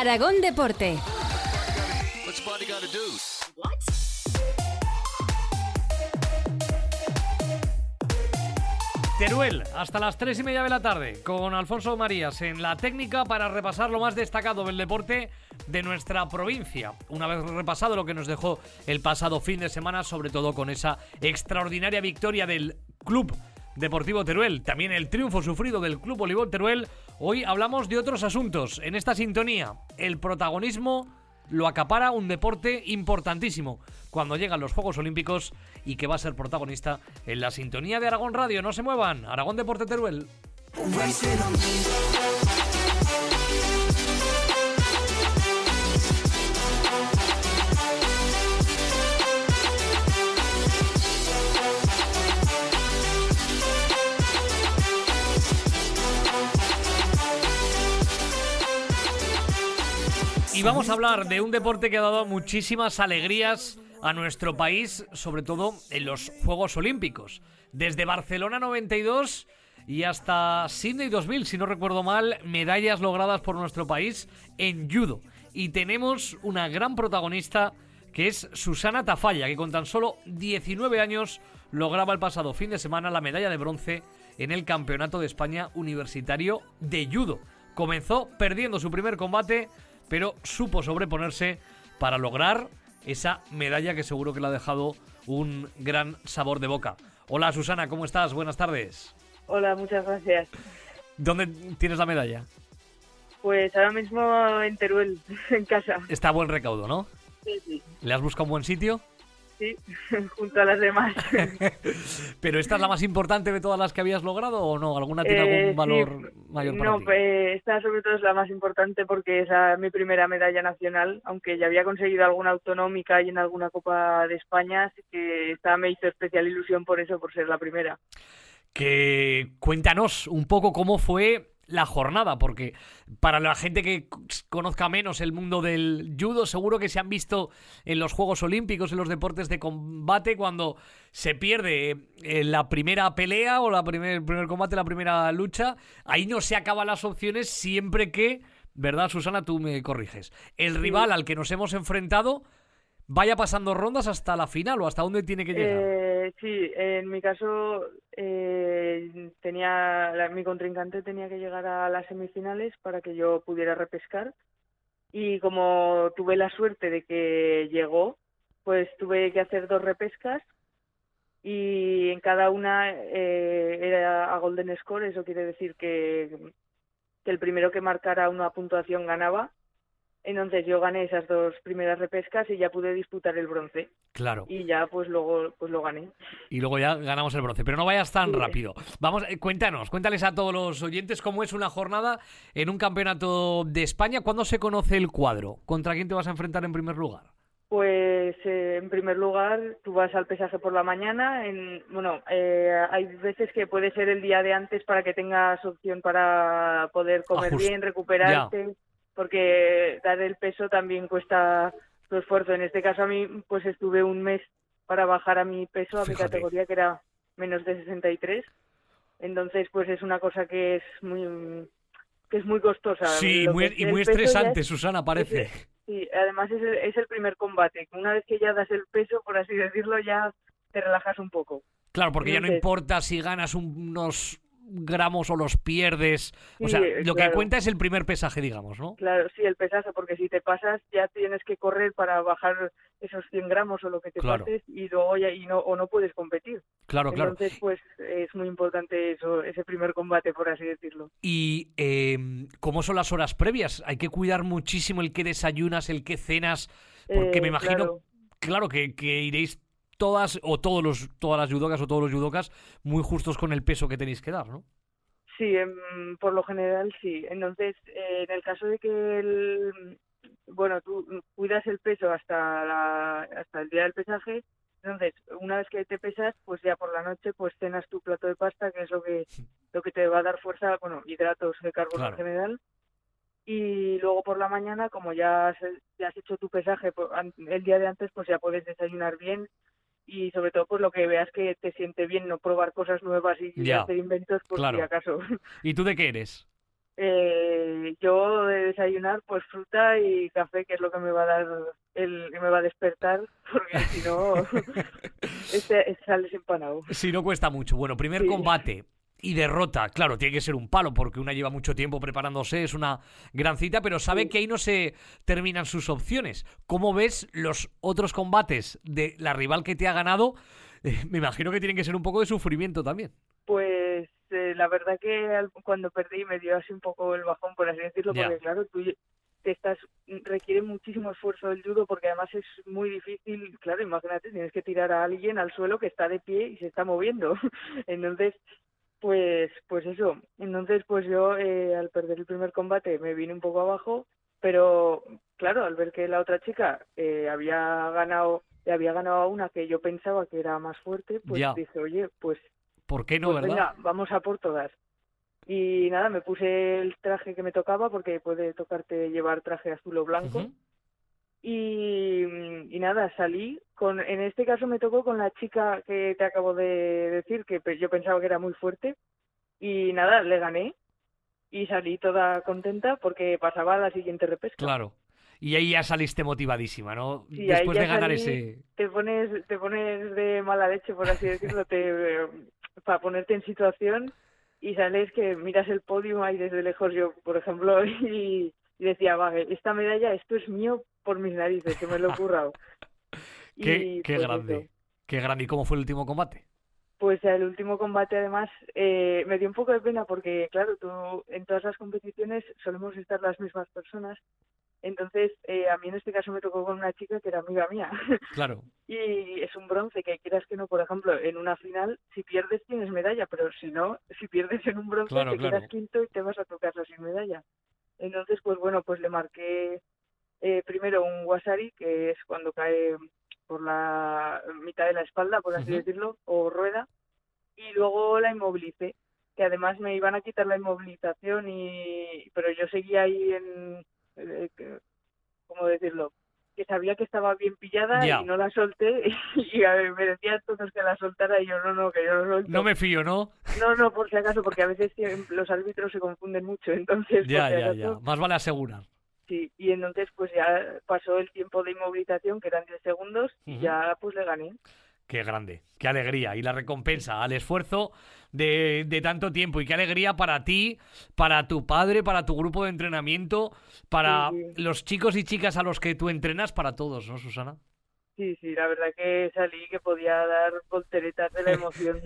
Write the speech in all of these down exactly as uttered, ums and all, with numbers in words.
Aragón Deporte. Teruel, hasta las tres y media de la tarde, con Alfonso Marías en la técnica para repasar lo más destacado del deporte de nuestra provincia. Una vez repasado lo que nos dejó el pasado fin de semana, sobre todo con esa extraordinaria victoria del Club Deportivo Teruel, también el triunfo sufrido del Club Voleibol Teruel, hoy hablamos de otros asuntos. En esta sintonía, el protagonismo lo acapara un deporte importantísimo cuando llegan los Juegos Olímpicos y que va a ser protagonista en la sintonía de Aragón Radio. No se muevan, Aragón Deporte Teruel. Y vamos a hablar de un deporte que ha dado muchísimas alegrías a nuestro país, sobre todo en los Juegos Olímpicos. Desde Barcelona noventa y dos y hasta Sydney dos mil, si no recuerdo mal, medallas logradas por nuestro país en judo. Y tenemos una gran protagonista que es Susana Tafalla, que con tan solo diecinueve años lograba el pasado fin de semana la medalla de bronce en el Campeonato de España Universitario de Judo. Comenzó perdiendo su primer combate, pero supo sobreponerse para lograr esa medalla que seguro que le ha dejado un gran sabor de boca. Hola Susana, ¿cómo estás? Buenas tardes. Hola, muchas gracias. ¿Dónde tienes la medalla? Pues ahora mismo en Teruel, en casa. Está a buen recaudo, ¿no? Sí, sí. ¿Le has buscado un buen sitio? Sí, junto a las demás. ¿Pero esta es la más importante de todas las que habías logrado o no? ¿Alguna tiene Eh, algún valor sí, mayor para no, ti? pues esta sobre todo es la más importante porque es la- mi primera medalla nacional, aunque ya había conseguido alguna autonómica y en alguna Copa de España, así que esta me hizo especial ilusión por eso, por ser la primera. Que cuéntanos un poco cómo fue la jornada, porque para la gente que conozca menos el mundo del judo, seguro que se han visto en los Juegos Olímpicos, en los deportes de combate, cuando se pierde eh, la primera pelea o la primer, el primer combate, la primera lucha, ahí no se acaban las opciones siempre que, ¿verdad, Susana? Tú me corriges. El rival al que nos hemos enfrentado vaya pasando rondas hasta la final o hasta dónde tiene que llegar. Eh, sí, en mi caso eh, tenía la- mi contrincante tenía que llegar a las semifinales para que yo pudiera repescar y como tuve la suerte de que llegó, pues tuve que hacer dos repescas y en cada una eh, era a golden score, eso quiere decir que, que el primero que marcara una puntuación ganaba. Entonces yo gané esas dos primeras repescas y ya pude disputar el bronce. Claro. Y ya pues luego pues lo gané. Y luego ya ganamos el bronce. Pero no vayas tan Sí. rápido. Vamos, eh, cuéntanos, cuéntales a todos los oyentes cómo es una jornada en un campeonato de España. ¿Cuándo se conoce el cuadro? ¿Contra quién te vas a enfrentar en primer lugar? Pues eh, en primer lugar tú vas al pesaje por la mañana. En, bueno, eh, hay veces que puede ser el día de antes para que tengas opción para poder comer Ajust- bien, recuperarte, porque dar el peso también cuesta tu esfuerzo. En este caso a mí pues estuve un mes para bajar a mi peso, a mi Fíjate. categoría que era menos de sesenta y tres. Entonces pues es una cosa que es muy que es muy costosa. Sí, Lo muy, que es y el muy peso ya estresante, es- Susana, parece. es- Sí, además es el, es el primer combate. Una vez que ya das el peso, por así decirlo, ya te relajas un poco. Claro, porque ya no Entonces- importa si ganas unos gramos o los pierdes. O Sí, sea, eh, lo que claro. cuenta es el primer pesaje, digamos, ¿no? Claro, sí, el pesaje, porque si te pasas ya tienes que correr para bajar esos cien gramos o lo que te Claro. pases y luego ya y no o no puedes competir. Claro, claro. Entonces, pues es muy importante eso, ese primer combate, por así decirlo. Y eh, ¿cómo son las horas previas? Hay que cuidar muchísimo el que desayunas, el que cenas, porque Eh, me imagino, claro. claro, que, que iréis todas o todos los todas las judocas o todos los judocas muy justos con el peso que tenéis que dar, ¿no? Sí, em, por lo general sí. Entonces, eh, en el caso de que el, bueno, tú cuidas el peso hasta la, hasta el día del pesaje, entonces una vez que te pesas, pues ya por la noche pues cenas tu plato de pasta, que es lo que lo que te va a dar fuerza, bueno, hidratos de carbono Claro. en general. Y luego por la mañana, como ya has, ya has hecho tu pesaje pues, an- el día de antes, pues ya puedes desayunar bien y sobre todo pues lo que veas que te siente bien, no probar cosas nuevas y Ya, hacer inventos por claro. si acaso. ¿Y tú de qué eres? Eh, yo de desayunar pues fruta y café, que es lo que me va a dar, el que me va a despertar, porque si no este, sales empanado. Si no cuesta mucho. Bueno, primer sí. combate y derrota, claro, tiene que ser un palo porque una lleva mucho tiempo preparándose, es una gran cita, pero sabe sí. que ahí no se terminan sus opciones. ¿Cómo ves los otros combates de la rival que te ha ganado? Eh, me imagino que tienen que ser un poco de sufrimiento también. Pues eh, la verdad que al, cuando perdí me dio así un poco el bajón, por así decirlo, porque yeah. claro, tú te estás requiere muchísimo esfuerzo el judo, porque además es muy difícil, claro, imagínate, tienes que tirar a alguien al suelo que está de pie y se está moviendo. Entonces, pues pues eso, entonces pues yo eh, al perder el primer combate me vine un poco abajo, pero claro, al ver que la otra chica eh, había ganado, le había ganado a una que yo pensaba que era más fuerte, pues yeah. dije, oye, pues ¿por qué no, pues verdad? Venga, vamos a por todas. Y nada, me puse el traje que me tocaba, porque puede tocarte llevar traje azul o blanco. Uh-huh. Y, y nada, salí con, en este caso me tocó con la chica que te acabo de decir, que yo pensaba que era muy fuerte. Y nada, le gané. Y salí toda contenta porque pasaba a la siguiente repesca. Claro. Y ahí ya saliste motivadísima, ¿no? Sí, después de ganar salí, ese... Te pones, te pones de mala leche, por así decirlo, te, eh, para ponerte en situación, y sales que miras el podio ahí desde lejos, yo, por ejemplo, y, y decía, vale, esta medalla, esto es mío por mis narices, que me lo he currado. qué, y, qué pues grande, eso. qué grande. ¿Y cómo fue el último combate? Pues el último combate, además, eh, me dio un poco de pena porque, claro, tú en todas las competiciones solemos estar las mismas personas. Entonces, eh, a mí en este caso me tocó con una chica que era amiga mía. Claro. Y es un bronce, que quieras que no, por ejemplo, en una final, si pierdes tienes medalla, pero si no, si pierdes en un bronce, claro, te claro. quedas quinto y te vas a tu casa sin medalla. Entonces, pues bueno, pues le marqué eh, primero un wasari, que es cuando cae por la mitad de la espalda, por así uh-huh. decirlo, o rueda, y luego la inmovilicé, que además me iban a quitar la inmovilización, y pero yo seguía ahí en... Eh, que, ¿cómo decirlo? Que sabía que estaba bien pillada yeah. y no la solté, y a ver, me decían todos que la soltara y yo no, no, que yo no solto. No me fío, ¿no? No, no, por si acaso, porque a veces los árbitros se confunden mucho, entonces... Ya, por si ya, acaso, ya, más vale asegurar. Sí, y entonces pues ya pasó el tiempo de inmovilización, que eran diez segundos, y uh-huh. ya pues le gané. Qué grande, qué alegría. Y la recompensa al esfuerzo de, de tanto tiempo. Y qué alegría para ti, para tu padre, para tu grupo de entrenamiento, para sí, sí. los chicos y chicas a los que tú entrenas, para todos, ¿no, Susana? Sí, sí, la verdad que salí que podía dar volteretas de la emoción.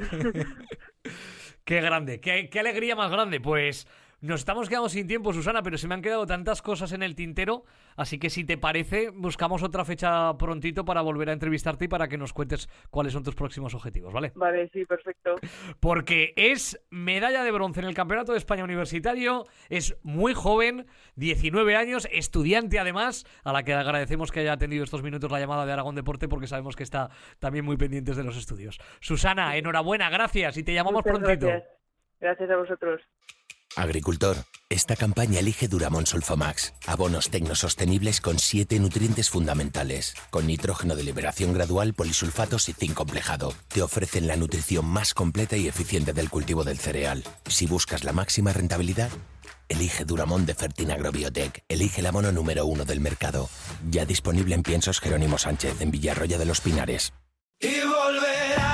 Qué grande, qué, qué alegría más grande. Pues nos estamos quedando sin tiempo, Susana, pero se me han quedado tantas cosas en el tintero, así que si te parece, buscamos otra fecha prontito para volver a entrevistarte y para que nos cuentes cuáles son tus próximos objetivos, ¿vale? Vale, sí, perfecto. Porque es medalla de bronce en el Campeonato de España Universitario, es muy joven, diecinueve años, estudiante además, a la que agradecemos que haya atendido estos minutos la llamada de Aragón Deporte, porque sabemos que está también muy pendientes de los estudios. Susana, enhorabuena, gracias, y te llamamos Muchas prontito. Gracias. Gracias a vosotros. Agricultor, esta campaña elige Duramón Sulfomax, abonos tecnosostenibles con siete nutrientes fundamentales, con nitrógeno de liberación gradual, polisulfatos y zinc complejado. Te ofrecen la nutrición más completa y eficiente del cultivo del cereal. Si buscas la máxima rentabilidad, elige Duramón de Fertinagrobiotec. Elige el abono número uno del mercado. Ya disponible en Piensos Jerónimo Sánchez, en Villarroya de los Pinares. Y volverá.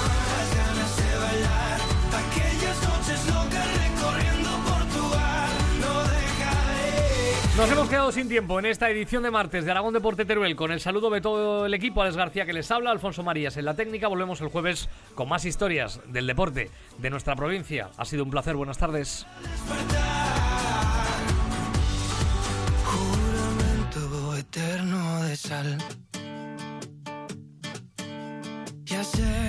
Nos hemos quedado sin tiempo en esta edición de martes de Aragón Deporte Teruel, con el saludo de todo el equipo, Alex García que les habla, Alfonso Marías en la técnica. Volvemos el jueves con más historias del deporte de nuestra provincia. Ha sido un placer, buenas tardes. Juramento eterno de sal. Ya sé